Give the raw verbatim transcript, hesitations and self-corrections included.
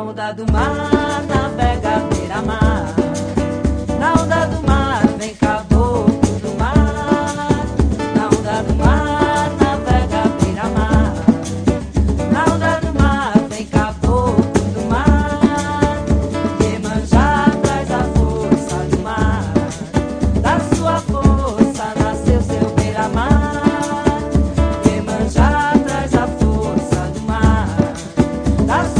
onda do mar, navega beira-mar. Na onda do mar, vem caboclo do mar. Na onda do mar, navega beira-mar. Na onda do mar, vem caboclo do mar. Iemanjá traz a força do mar. Da sua força nasceu seu beira-mar. Iemanjá traz a força do mar. Da